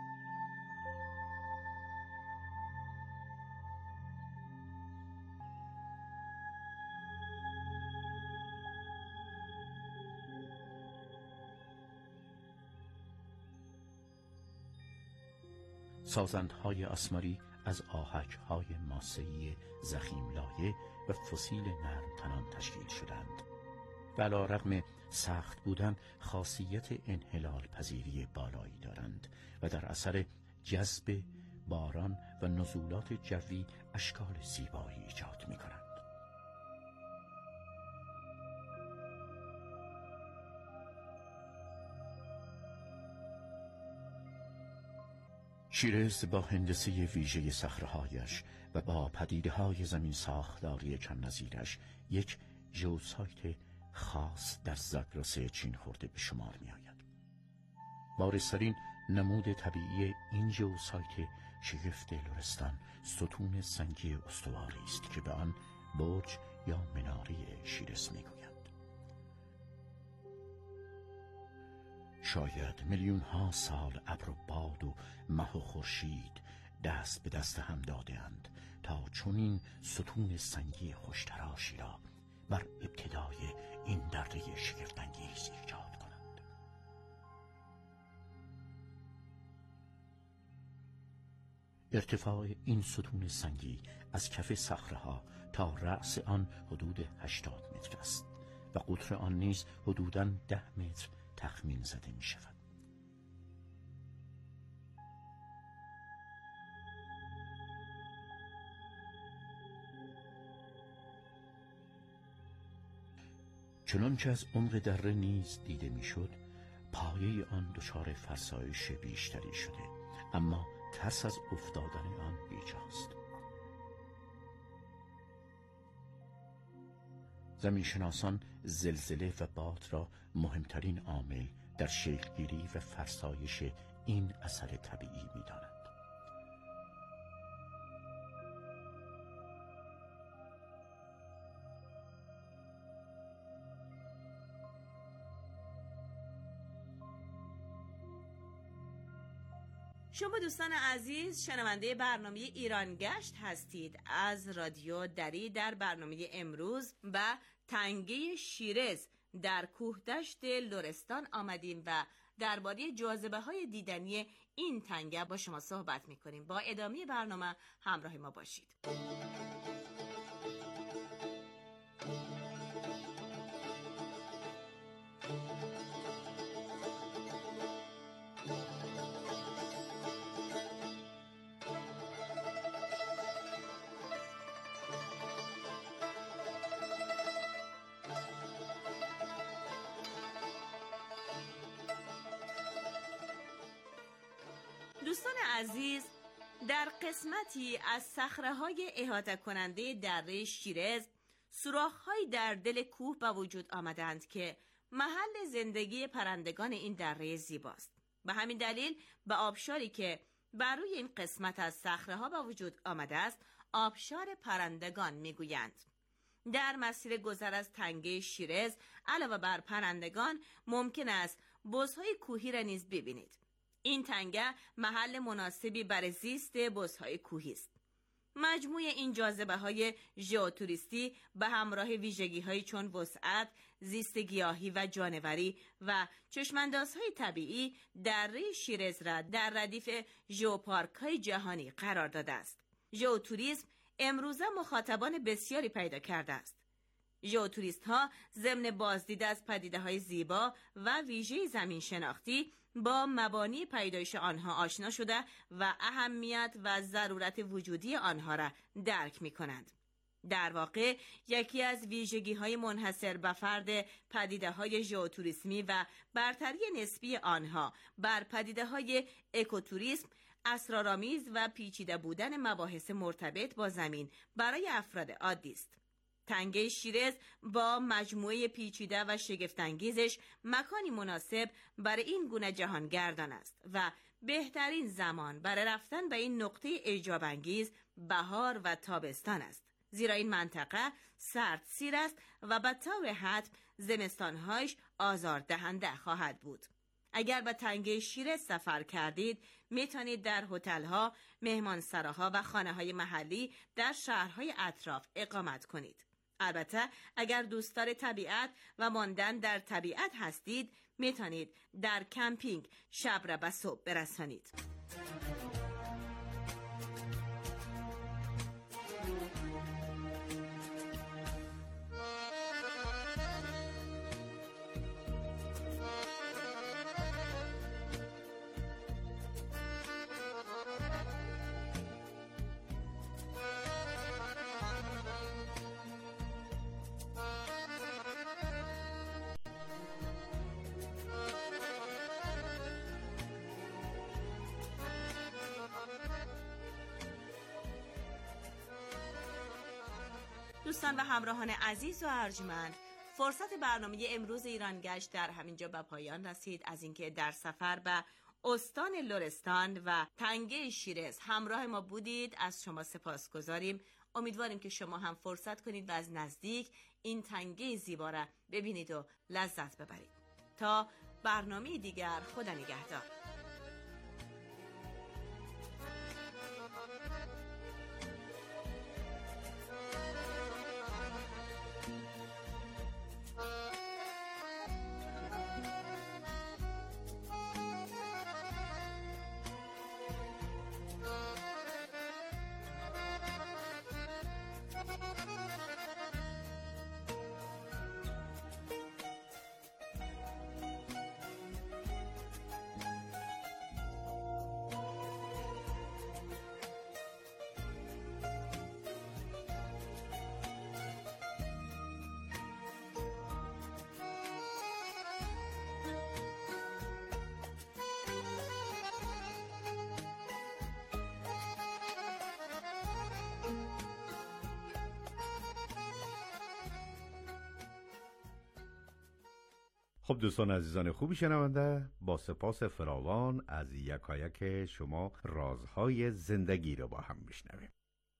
سازندهای اسماری از آهک‌های ماسه‌ای ضخیم‌لایه و فسیل نرم تنان تشکیل شدند و علی‌رغم سخت بودن خاصیت انحلال پذیری بالایی دارند و در اثر جذب باران و نزولات جوی اشکال زیبایی ایجاد می‌کنند. شیرز با هندسه ویژه صخره‌هایش و با پدیده‌های زمین ساختاری چند نظیرش یک ژئوسایت خاص در زاگرس چین خورده به شمار می آید. بارزترین نمود طبیعی این ژئوسایت شگفت لرستان ستون سنگی استواری است که به آن برج یا مناره شیرس میگویند. شاید میلیون ها سال ابر و باد و مه و خورشید دست به دست هم داده‌اند تا چنین ستون سنگی خوشتراشی را بر ابتدای این دره شگفت‌انگیز ایجاد کنند. ارتفاع این ستون سنگی از کف صخره‌ها تا رأس آن حدود هشتاد متر است و قطر آن نیز حدوداً ده متر تخمین زده می شود. چنانچه از عمق دره نیز دیده میشد، پایه آن دچار فرسایش بیشتری شده، اما ترس از افتادن آن بیجاست. زمینشناسان زلزله و باد را مهمترین عامل در شکلگیری و فرسایش این اثر طبیعی می‌دانند. شما دوستان عزیز شنونده برنامه ایران گشت هستید. از رادیو دری در برنامه امروز و تنگه شیرز در کوهدشت لرستان آمدیم و درباره جاذبه های دیدنی این تنگه با شما صحبت میکنیم. با ادامه برنامه همراه ما باشید. دوستان عزیز، در قسمتی از صخره‌های احاطه کننده دره شیرز سوراخ‌هایی در دل کوه به وجود آمدند که محل زندگی پرندگان این دره زیباست. به همین دلیل به آبشاری که بر روی این قسمت از صخره‌ها به وجود آمده است آبشار پرندگان میگویند. در مسیر گذر از تنگه شیرز علاوه بر پرندگان ممکن است بزهای کوهی را نیز ببینید. این تنگه محل مناسبی برای زیست بزهای کوهی است. مجموع این جاذبه‌های ژئوتوریستی به همراه ویژگی‌هایی چون وسعت، زیست گیاهی و جانوری و چشماندازهای طبیعی دره شیرز را در ردیف ژئوپارک‌های جهانی قرار داده است. ژئوتوریسم امروزه مخاطبان بسیاری پیدا کرده است. ژئوتوریست‌ها ضمن بازدید از پدیده‌های زیبا و ویژه زمین شناختی با مبانی پیدایش آنها آشنا شده و اهمیت و ضرورت وجودی آنها را درک می کنند. در واقع یکی از ویژگی‌های منحصر به فرد پدیده‌های ژئوتوریسمی و برتری نسبی آنها بر پدیده‌های اکوتوریسم اسرارآمیز و پیچیده بودن مباحث مرتبط با زمین برای افراد عادی است. تنگه شیرز با مجموعه پیچیده و شگفت‌انگیزش مکانی مناسب برای این گونه جهانگردان است و بهترین زمان برای رفتن به این نقطه اعجاب انگیز بهار و تابستان است، زیرا این منطقه سردسیر است و به طور حتم زمستانهایش آزاردهنده خواهد بود. اگر به تنگه شیرز سفر کردید میتونید در هتل‌ها، مهمانسراها و خانه‌های محلی در شهرهای اطراف اقامت کنید. البته اگر دوستدار طبیعت و ماندن در طبیعت هستید میتونید در کمپینگ شب را به صبح برسانید. دوستان و همراهان عزیز و ارجمند، فرصت برنامه امروز ایران گشت در همینجا به پایان رسید. از اینکه در سفر به استان لرستان و تنگه شیرز همراه ما بودید از شما سپاسگزاریم. امیدواریم که شما هم فرصت کنید و از نزدیک این تنگه زیبا را ببینید و لذت ببرید. تا برنامه دیگر، خدا نگهدار. خب دوستان عزیزان خوبی شنونده، با سپاس فراوان از یکایک شما رازهای زندگی رو با هم میشنویم.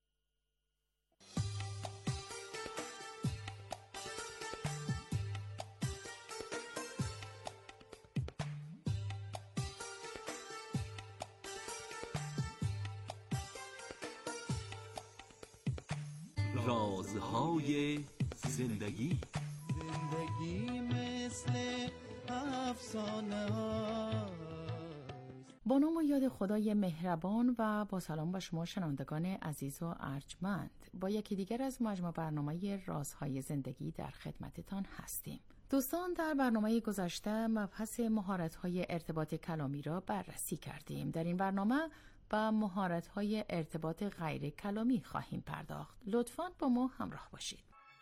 رازهای زندگی. زندگی مثل افسانه ها. با نام و یاد خدای مهربان و با سلام به شما شنوندگان عزیز و ارجمند، با یکی دیگر از مجموع برنامه رازهای زندگی در خدمتتان هستیم. دوستان، در برنامه گذشته مبحث مهارت‌های ارتباط کلامی را بررسی کردیم. در این برنامه به مهارت‌های ارتباط غیر کلامی خواهیم پرداخت. لطفاً با ما همراه باشید.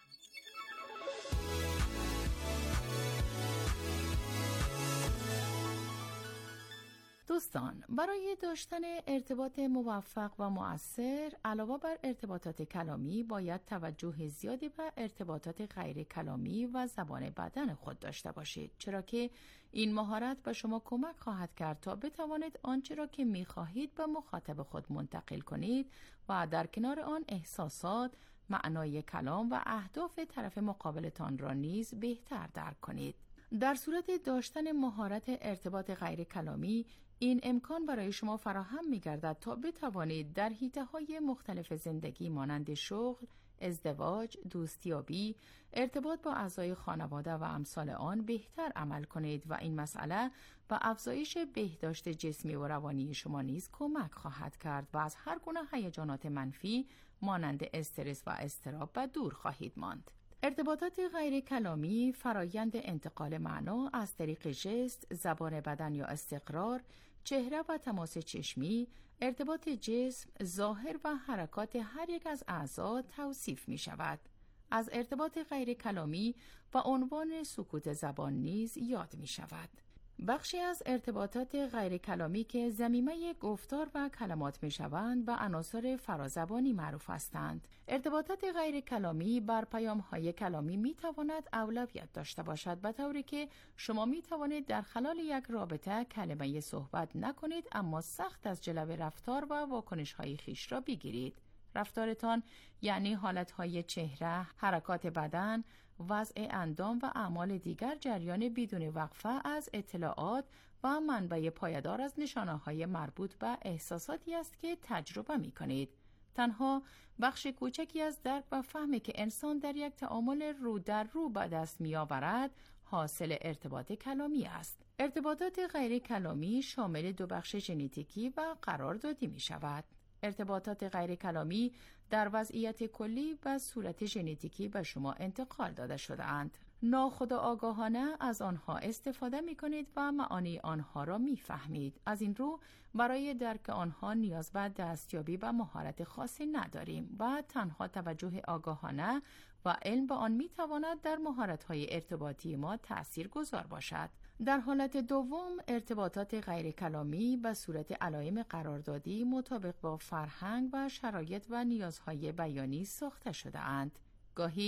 دوستان، برای داشتن ارتباط موفق و مؤثر علاوه بر ارتباطات کلامی باید توجه زیادی به ارتباطات غیر کلامی و زبان بدن خود داشته باشید، چرا که این مهارت به شما کمک خواهد کرد تا بتوانید آنچه را که می‌خواهید به مخاطب خود منتقل کنید و در کنار آن احساسات، معنای کلام و اهداف طرف مقابلتان را نیز بهتر درک کنید. در صورت داشتن مهارت ارتباط غیر کلامی، این امکان برای شما فراهم می‌گردد تا بتوانید در حیطه‌های مختلف زندگی مانند شغل، ازدواج، دوستیابی، ارتباط با اعضای خانواده و امثال آن بهتر عمل کنید و این مسئله به افزایش بهداشت جسمی و روانی شما نیز کمک خواهد کرد و از هر گونه هیجانات منفی مانند استرس و اضطراب به دور خواهید ماند. ارتباطات غیر کلامی فرایند انتقال معنا از طریق ژست، زبان بدن یا استقرار، چهره و تماس چشمی، ارتباط جسم، ظاهر و حرکات هر یک از اعضا توصیف می شود. از ارتباط غیر کلامی و عنوان سکوت زبان نیز یاد می شود. بخشی از ارتباطات غیر کلامی که ضمیمه گفتار و کلمات می شوند به عناصر فرازبانی معروف هستند. ارتباطات غیر کلامی بر پیام های کلامی می تواند اولویت داشته باشد، به طوری که شما می توانید در خلال یک رابطه کلمه صحبت نکنید اما سخت از جلب رفتار و واکنش های خیش را بگیرید. رفتارتان یعنی حالتهای چهره، حرکات بدن، وضع اندام و اعمال دیگر جریان بدون وقفه از اطلاعات و منبع پایدار از نشانه‌های مربوط به احساساتی است که تجربه می‌کنید. تنها بخش کوچکی از درک و فهمی که انسان در یک تعامل رو در رو به دست می‌آورد حاصل ارتباط کلامی است. ارتباطات غیر کلامی شامل دو بخش ژنتیکی و قراردادی می‌شود. ارتباطات غیر کلامی در وضعیت کلی به صورت ژنتیکی به شما انتقال داده شده اند. ناخودآگاهانه از آنها استفاده می کنید و معانی آنها را می فهمید. از این رو برای درک آنها نیاز به دستیابی و مهارت خاصی نداریم و تنها توجه آگاهانه و علم به آن می تواند در مهارت‌های ارتباطی ما تأثیر گذار باشد. در حالت دوم، ارتباطات غیر کلامی به صورت علائم قراردادی مطابق با فرهنگ و شرایط و نیازهای بیانی ساخته شده اند. گاهی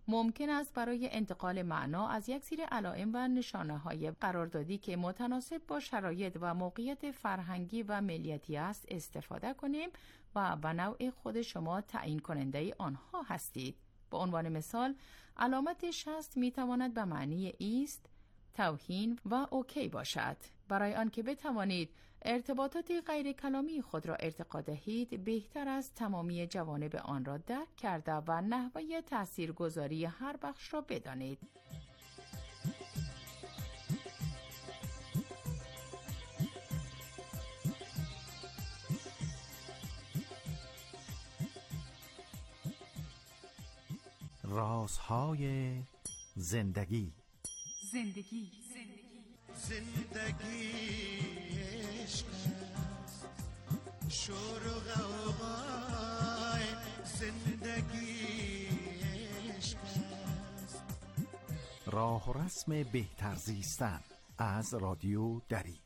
ممکن است برای انتقال معنا از یک سری علائم و نشانه‌های قراردادی که متناسب با شرایط و موقعیت فرهنگی و ملیتی است استفاده کنیم و به نوع خود شما تعیین کننده آنها هستید. به عنوان مثال، علامت شست می تواند به معنی ایست، توهین و اوکی باشد. برای آنکه بتوانید ارتباطات غیر کلامی خود را ارتقا دهید، بهتر است تمامی جوانب آن را درک کرده و نحوه تاثیرگذاری هر بخش را بدانید. رازهای زندگی. زندگی زندگی عشق است، شور و غوغای زندگی عشق است. راه و رسم بهتر زیستن از رادیو دری.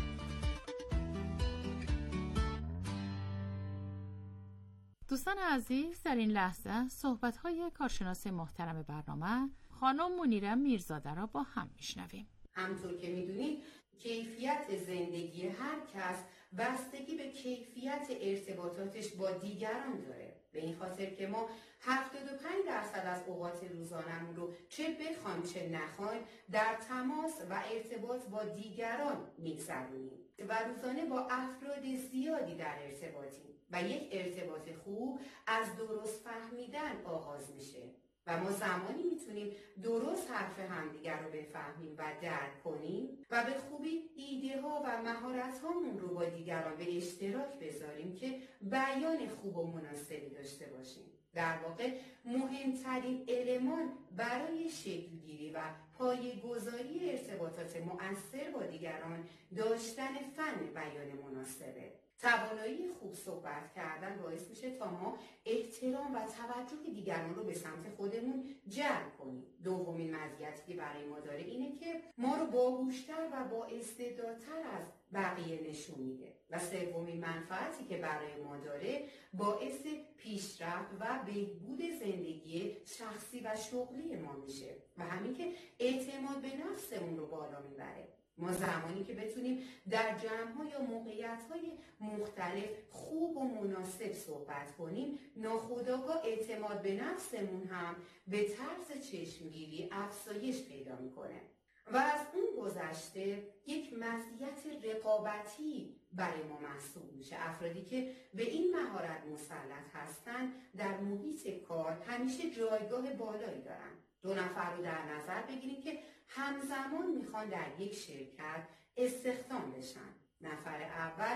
دوستان عزیز، در این لحظه صحبت‌های کارشناس محترم برنامه خانم منیره میرزاده را با هم میشنویم. همطور که میدونید کیفیت زندگی هر کس بستگی به کیفیت ارتباطاتش با دیگران داره. به این خاطر که ما هفتاد و پنج درصد از اوقات روزانمون رو چه بخوایم چه نخوایم در تماس و ارتباط با دیگران میگذرونیم و روزانه با افراد زیادی در ارتباطیم و یک ارتباط خوب از درست فهمیدن آغاز میشه و ما زمانی میتونیم درست حرف همدیگر رو بفهمیم و درک کنیم و به خوبی ایده ها و مهارت هامون رو با دیگران به اشتراک بذاریم که بیان خوب و مناسبی داشته باشیم. در واقع مهمترین المان برای شکلگیری و پایه‌گذاری ارتباطات مؤثر با دیگران داشتن فن بیان مناسبه. توانایی خوب صحبت کردن باعث میشه تا ما احترام و توجه دیگران رو به سمت خودمون جلب کنیم. دومین مزیتی که برای ما داره اینه که ما رو باهوشتر و با استعدادتر از بقیه نشون میده و سومین منفعتی که برای ما داره باعث پیشرفت و بهبود زندگی شخصی و شغلی ما میشه و همین که اعتماد به نفسمون رو بالا میبره. ما زمانی که بتونیم در جمع‌ها یا موقعیت‌های مختلف خوب و مناسب صحبت کنیم، ناخودآگاه اعتماد به نفسمون هم به طرز چشمگیری افزایش پیدا می‌کنه. و از اون گذشته یک مزیت رقابتی برای ما محسوب میشه. افرادی که به این مهارت مسلط هستن در محیط کار همیشه جایگاه بالایی دارن. دو نفر رو در نظر بگیریم که همزمان میخوان در یک شرکت استخدام بشن. نفر اول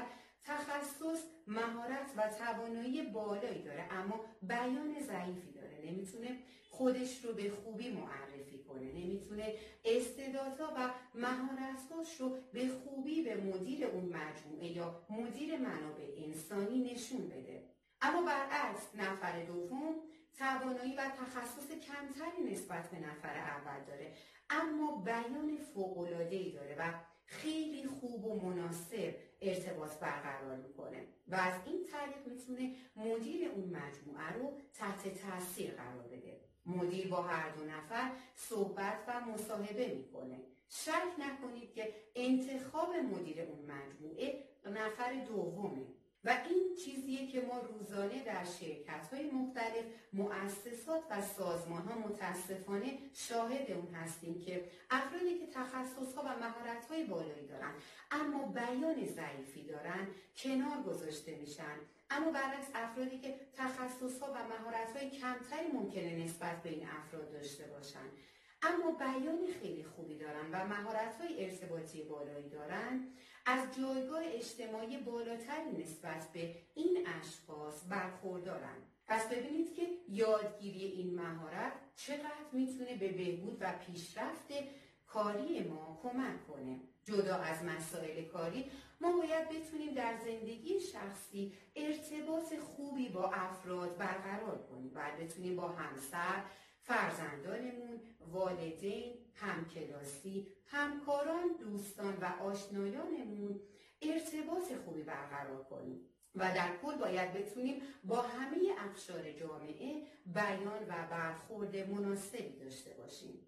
تخصص، مهارت و توانایی بالایی داره اما بیان ضعیفی داره، نمیتونه خودش رو به خوبی معرفی کنه، نمیتونه استعدادها و مهارت‌هاش رو به خوبی به مدیر اون مجموعه یا مدیر منابع انسانی نشون بده. اما برعکس نفر دوم توانایی و تخصص کمتری نسبت به نفر اول داره اما بیان فوق‌العاده‌ای داره و خیلی خوب و مناسب ارتباط برقرار میکنه و از این طریق میتونه مدیر اون مجموعه رو تحت تاثیر قرار بده. مدیر با هر دو نفر صحبت و مصاحبه میکنه. شک نکنید که انتخاب مدیر اون مجموعه نفر دومه و این چیزیه که ما روزانه در شرکت‌های مختلف، مؤسسات و سازمان‌ها متاسفانه شاهد اون هستیم که افرادی که تخصص‌ها و مهارت‌های بالایی دارن اما بیان ضعیفی دارن کنار گذاشته میشن، اما برعکس افرادی که تخصص‌ها و مهارت‌های کمتری ممکنه نسبت به این افراد داشته باشن اما بیان خیلی خوبی دارن و مهارت‌های ارتباطی بالایی دارن از جایگاه اجتماعی بالاتری نسبت به این اشخاص برخوردارن. پس ببینید که یادگیری این مهارت چقدر میتونه به بهبود و پیشرفت کاری ما کمک کنه. جدا از مسائل کاری ما باید بتونیم در زندگی شخصی ارتباط خوبی با افراد برقرار کنیم. باید بتونیم با همسر، فرزندانمون، والدین، همکلاسی، همکاران، دوستان و آشنایانمون ارتباط خوبی برقرار کنیم و در کل باید بتونیم با همه اقشار جامعه بیان و برخورد مناسبی داشته باشیم.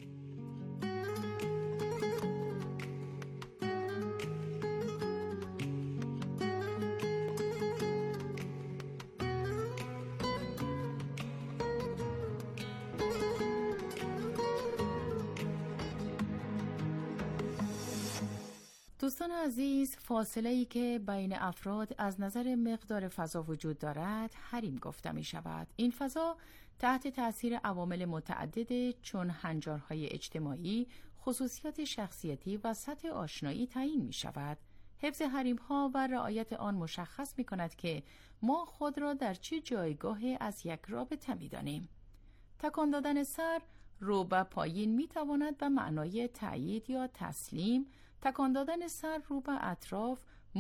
دوستان عزیز، فاصله‌ای که بین افراد از نظر مقدار فضا وجود دارد حریم گفته می شود. این فضا تحت تأثیر عوامل متعدد چون هنجارهای اجتماعی، خصوصیات شخصیتی و سطح آشنایی تعیین می شود. حفظ حریم‌ها و رعایت آن مشخص می کند که ما خود را در چه جایگاهی از یک رابطه می دانیم. تکان دادن سر رو به پایین می تواند به معنای تأیید یا تسلیم، تکان دادن سر رو به اطراف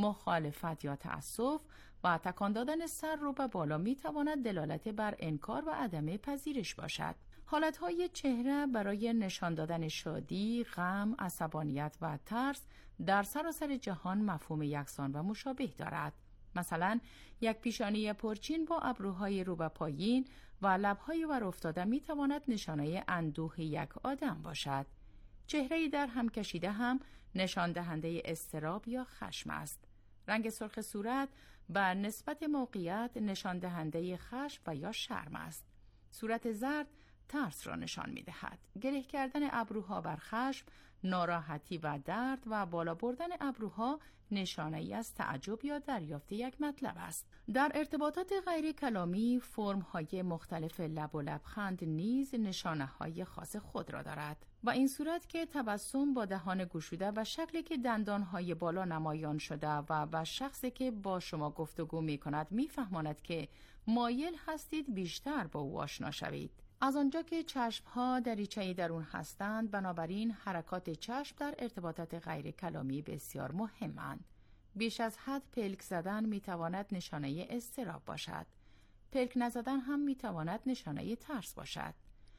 مخالفت یا تأسف و تکان دادن سر رو به بالا می تواند دلالت بر انکار و عدم پذیرش باشد. حالتهای چهره برای نشان دادن شادی، غم، عصبانیت و ترس در سراسر جهان مفهوم یکسان و مشابه دارد. مثلا یک پیشانی پرچین با ابروهای رو به پایین و لبهای ور افتاده می تواند نشانه اندوه یک آدم باشد. چهره‌ای در هم کشیده هم نشان دهنده اضطراب یا خشم است. رنگ سرخ صورت بر نسبت موقعیت نشان دهنده خشم و یا شرم است. صورت زرد ترس را نشان می دهد. گره کردن ابروها بر خشم، ناراحتی و درد و بالا بردن ابروها نشانه ای از تعجب یا دریافت یک مطلب است. در ارتباطات غیر کلامی فرم های مختلف لب و لبخند نیز نشانه های خاص خود را دارد. با این صورت که تبسم با دهان گشوده و شکلی که دندان های بالا نمایان شده و با شخصی که با شما گفتگو می کند می فهماند که مایل هستید بیشتر با او آشنا شوید. از آنجا که چشم‌ها دریچه درون هستند، بنابراین حرکات چشم در ارتباطات غیر کلامی بسیار مهمند. بیش از حد پلک زدن می‌تواند نشانه اضطراب باشد. پلک نزدن هم می‌تواند نشانه ترس باشد.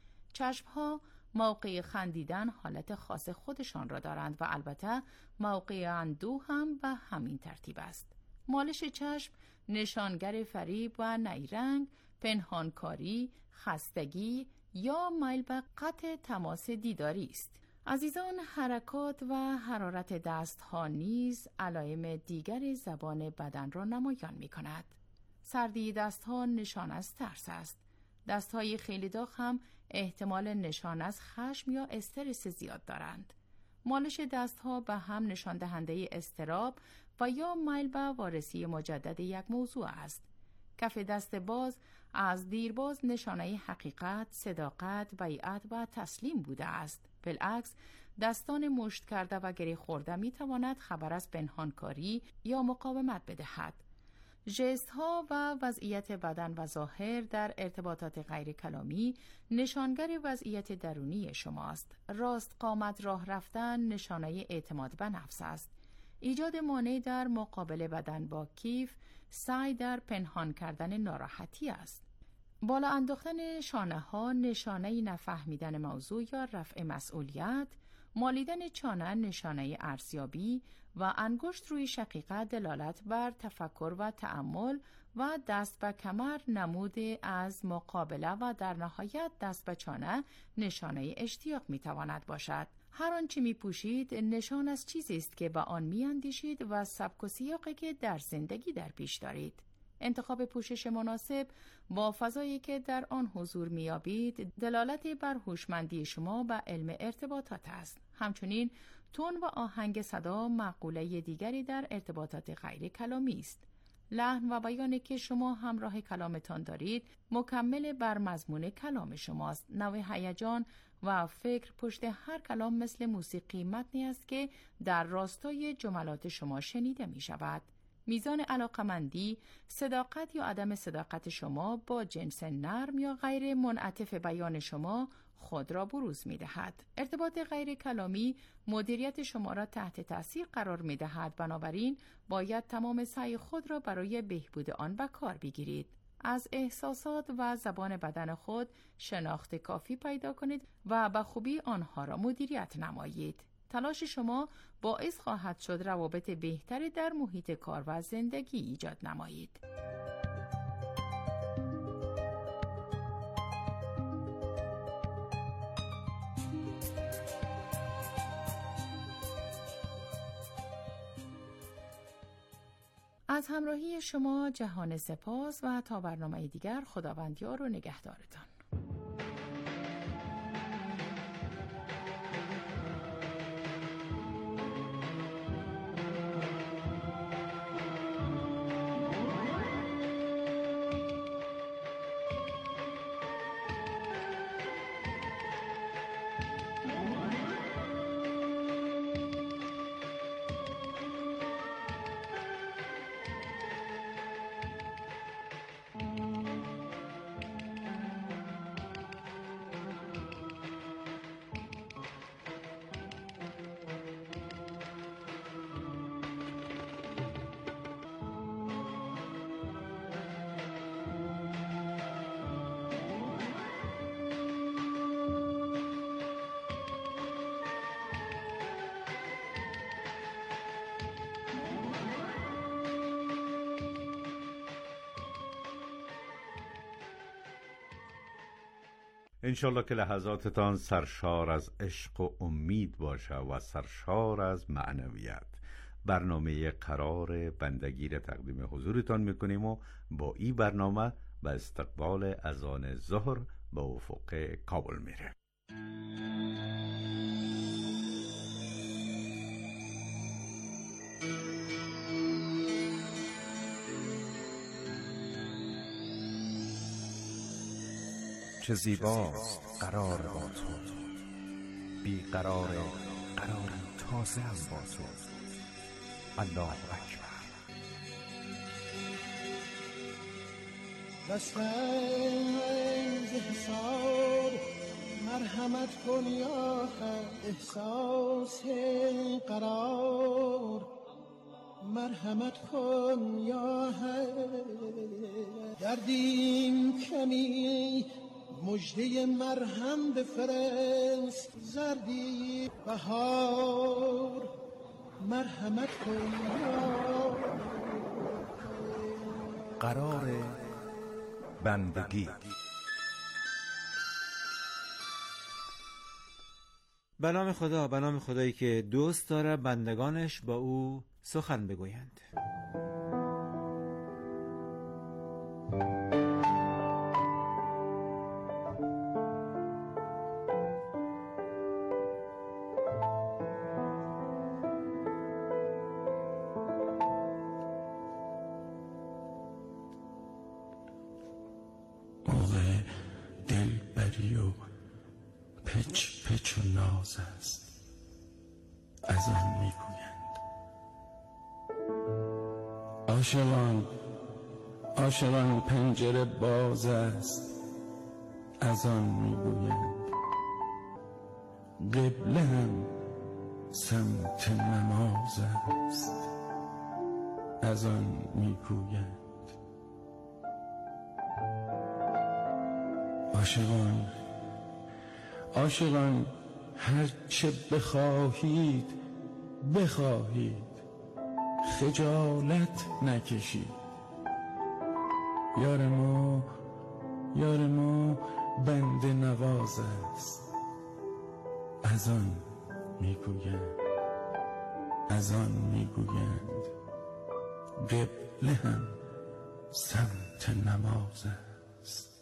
چشم‌ها موقع خندیدن حالت خاص خودشان را دارند و البته موقع اندوه هم به همین ترتیب است. مالش چشم نشانگر فریب و نیرنگ، پنهانکاری، خستگی یا میل به قطع تماس دیداری است. عزیزان، حرکات و حرارت دستها نیز علائم دیگر زبان بدن را نمایان می کند. سردی دستها نشان از ترس است. دستهای خیلی داغ هم احتمال نشان از خشم یا استرس زیاد دارند. مالش دستها به هم نشان دهنده اضطراب و یا میل به وارسی مجدد یک موضوع است. کف دست باز از دیرباز نشانه حقیقت، صداقت، بیعت و تسلیم بوده است. بالعکس، دستان مشت کرده و گره خورده می تواند خبر از پنهانکاری یا مقاومت بدهد. ژست ها و وضعیت بدن و ظاهر در ارتباطات غیر کلامی نشانگر وضعیت درونی شماست. راست قامت راه رفتن نشانه اعتماد به نفس است. ایجاد مانع در مقابله بدن با کیف سعی در پنهان کردن ناراحتی است. بالا انداختن شانه ها نشانه نفهمیدن موضوع یا رفع مسئولیت، مالیدن چانه نشانه ارزیابی و انگشت روی شقیقه دلالت بر تفکر و تأمل و دست به کمر نمود از مقابله و در نهایت دست به چانه نشانه اشتیاق می تواند باشد. هر آنچه می پوشید نشان از چیزی است که به آن می اندیشید و سبک و سیاقی که در زندگی در پیش دارید. انتخاب پوشش مناسب با فضایی که در آن حضور می‌یابید دلالت بر هوشمندی شما به علم ارتباطات است. همچنین تون و آهنگ صدا مقوله دیگری در ارتباطات غیر کلامی است. لحن و بیانی که شما همراه کلامتان دارید مکمل بر مضمون کلام شماست. نوع هیجان و فکر پشت هر کلام مثل موسیقی متنی است که در راستای جملات شما شنیده می شود. میزان علاقمندی، صداقت یا عدم صداقت شما با جنس نرم یا غیر منعطف بیان شما خود را بروز می دهد. ارتباط غیر کلامی مدیریت شما را تحت تأثیر قرار می دهد، بنابراین باید تمام سعی خود را برای بهبود آن به کار بگیرید. از احساسات و زبان بدن خود شناخت کافی پیدا کنید و به خوبی آنها را مدیریت نمایید. تلاش شما باعث خواهد شد روابط بهتری در محیط کار و زندگی ایجاد نمایید. از همراهی شما جهان سپاس و تا برنامه دیگر خداوندیار و نگهدارتان. انشالله که لحظاتتان سرشار از عشق و امید باشه و سرشار از معنویت. برنامه قرار بندگی را تقدیم حضورتان میکنیم و با این برنامه به استقبال اذان ظهر به افق کابل میره. چه زیباست قرار با تو، بی قرار قراری تازه هم با تو. الله اکبر. بستن ز حساب مرحمت کن یا حق، احساس قرار مرحمت کن یا حق. دردیم کمی مجده مرهم بفرست، زردی بهار مرحمت کن یا قرار بندگی. به نام خدا، به نام خدایی که دوست داره بندگانش با او سخن بگویند. موقع دلبری و پچ پچ و ناز است، از آن میگویند. عاشقان عاشقان پنجره باز است، از آن میگویند. قبله هم سمت نماز است، از آن میگویند. عاشقان عاشقان هر چه بخواهید بخواهید، خجالت نکشید. یار ما یار ما بنده نواز است، از آن میگویند. از آن میگویند. قبله هم سمت نماز است.